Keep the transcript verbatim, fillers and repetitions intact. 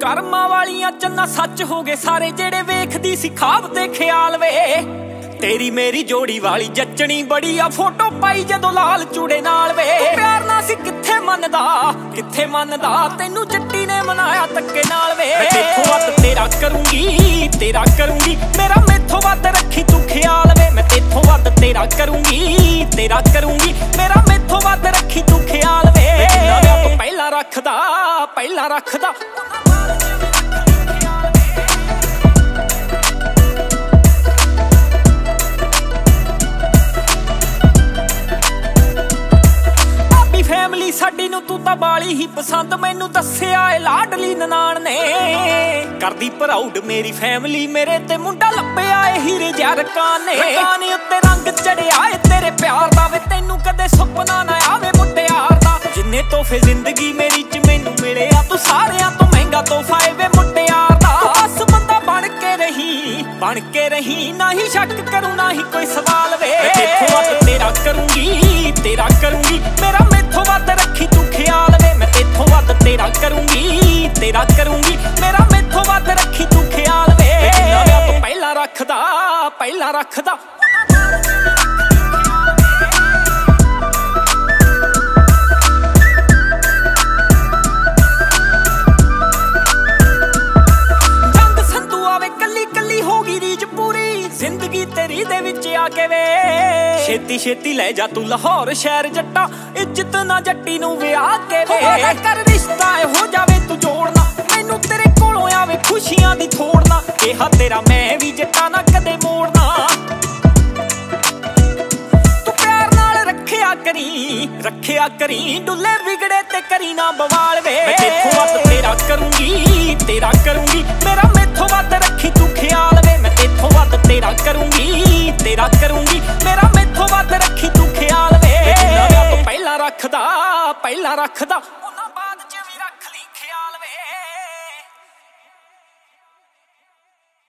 ਕਰਮਾਂ ਵਾਲੀਆਂ ਚੰਨਾ ਸੱਚ ਹੋ ਗਏ ਸਾਰੇ ਜਿਹੜੇ ਵੇਖਦੀ ਸੀ ਖਾਬ ਤੇ ਖਿਆਲ ਵੇ। ਤੇਰੀ ਮੇਰੀ ਜੋੜੀ ਵਾਲੀ ਜੱਚਣੀ ਬੜੀ ਆ ਫੋਟੋ ਪਾਈ ਜਦੋਂ ਲਾਲ ਚੂੜੇ ਨਾਲ ਵੇ। ਪਿਆਰ ਨਾ ਸੀ ਕਿੱਥੇ ਮੰਨਦਾ ਕਿੱਥੇ ਮੰਨਦਾ ਤੈਨੂੰ ਜੱਟੀ ਨੇ ਮਨਾਇਆ ਧੱਕੇ ਨਾਲ ਵੇ। ਮੈਂ ਤੇਥੋਂ ਵੱਧ ਤੇਰਾ ਕਰੂੰਗੀ ਤੇਰਾ ਕਰੂੰਗੀ ਮੇਰਾ ਮੈਥੋਂ ਵੱਧ ਰੱਖੀ ਤੂੰ ਖਿਆਲ ਵੇ। ਮੈਂ ਤੇਥੋਂ ਵੱਧ ਤੇਰਾ ਕਰੂੰਗੀ ਤੇਰਾ ਕਰੂੰਗੀ ਮੇਰਾ ਮੈਥੋਂ ਵੱਧ ਰੱਖੀ ਤੂੰ ਖਿਆਲ ਵੇ। ਜਿੰਨਾ ਮੈਂ ਪਹਿਲਾਂ ਰੱਖਦਾ ਪਹਿਲਾਂ ਰੱਖਦਾ ਫੈਮਲੀ ਸਾਡੀ ਨੂੰ ਤੂੰ ਤਾਂ ਬਾਲੀ ਹੀ ਪਸੰਦ ਮੈਨੂੰ ਦੱਸਿਆ ਏ ਲਾਡਲੀ ਨਨਾਣ ਨੇ। ਕਰਦੀ ਪ੍ਰਾਊਡ ਮੇਰੀ ਫੈਮਲੀ ਮੇਰੇ ਤੇ ਮੁੰਡਾ ਲੱਭਿਆ ਏ ਹੀਰੇ ਜਰਕਾਂ ਨੇ। ਕਾਨੇ ਉੱਤੇ ਰੰਗ ਚੜਿਆ ਏ ਤੇਰੇ ਪਿਆਰ ਦਾ ਵੇ ਤੈਨੂੰ ਕਦੇ ਸੁਪਨਾ ਨਾ ਆਵੇ ਮੁਟਿਆਰ ਦਾ। ਜਿੰਨੇ ਤੋਹਫੇ ਜ਼ਿੰਦਗੀ ਮੇਰੀ ਚ ਮੈਨੂੰ ਮਿਲੇ ਆ ਤੂੰ ਸਾਰਿਆਂ ਤੋਂ ਮਹਿੰਗਾ ਤੋਹਫਾ ਏ ਵੇ ਮੁਟਿਆਰ ਦਾ। ਬਸ ਬੰਦਾ ਬਣ ਕੇ ਰਹੀ ਬਣ ਕੇ ਰਹੀ ਨਾ ਹੀ ਸ਼ੱਕ ਕਰੂ ਨਾ ਹੀ ਕੋਈ ਸਵਾਲ ਵੇ। ਦੇਖੋ ਵੱਧ ਤੇਰਾ ਕਰੂੰਗੀ ਤੇਰਾ ਕਰੂੰਗੀ ਮੇਰਾ ਮੈਥੋਂ ਵੱਧ ਰੱਖੀ ਤੂੰ ਖਿਆਲ ਵੇ। ਮੈਂ ਤੇਥੋਂ ਵੱਧ ਤੇਰਾ ਕਰੂੰਗੀ ਤੇਰਾ ਕਰੂੰਗੀ ਮੇਰਾ ਮੈਥੋਂ ਵੱਧ ਰੱਖੀ ਤੂੰ ਖਿਆਲ ਵੇ। ਜਿੰਨਾ ਮੈਂ ਤੋਂ ਪਹਿਲਾਂ ਰੱਖਦਾ ਪਹਿਲਾਂ ਰੱਖਦਾ ਜੰਗ ਸੰਧੂ ਆਵੇ ਕੱਲੀ ਕੱਲੀ ਹੋ ਗਈ ਰੀਝ ਪੂਰੀ ਜ਼ਿੰਦਗੀ ਤੇਰੀ ਦੇ ਵਿੱਚ ਆ ਕੇ ਵੇ। ਛੇਤੀ ਛੇਤੀ ਲੈ ਜਾ ਤੂੰ ਲਾਹੌਰ ਸ਼ਹਿਰ ਜੱਟਾ ਇੱਜ਼ਤ ਨਾ ਜੱਟੀ ਨੂੰ ਵਿਆਹ ਕੇ ਵੇ। ਕਰ ਰਿਸ਼ਤਾ ਹੋ ਜਾਵੇ ਤੂੰ ਜੋੜਨਾ ਮੈਨੂੰ ਤੇਰੇ ਕੋਲੋਂ ਆਵੇ ਖੁਸ਼ੀਆਂ ਦੀ ਥੋੜਨਾ। ਕਿਹਾ ਤੇਰਾ ਮੈਂ ਵੀ ਜੱਟਾ ਨਾ ਕਦੇ ਮੋੜਨਾ। ਤੂੰ ਪਿਆਰ ਨਾਲ ਰੱਖਿਆ ਕਰੀ ਰੱਖਿਆ ਕਰੀ ਡੁੱਲੇ ਵਿਗੜੇ ਤੇ ਕਰੀ ਨਾ ਬਵਾਲ ਵੇ। ਮੈਂ ਤੇਥੋਂ ਵੱਧ ਤੇਰਾ ਕਰੂੰਗੀ ਤੇਰਾ ਕਰੂੰਗੀ ਮੇਰਾ ਮੈਥੋਂ ਵੱਧ ਰੱਖੀ ਤੂੰ ਖਿਆਲ ਵੇ। ਮੈਂ ਤੇਥੋਂ ਵੱਧ ਤੇਰਾ ਕਰੂੰਗੀ ਤੇਰਾ ਕਰੂੰਗੀ ਮੇਰਾ ਮੈਥੋਂ ਵੱਧ ਰੱਖੀ ਤੂੰ ਖਿਆਲ ਵੇ। ਜਿੰਨਾ ਮੈਂ ਤੋਂ ਪਹਿਲਾਂ ਰੱਖਦਾ ਪਹਿਲਾਂ ਰੱਖਦਾ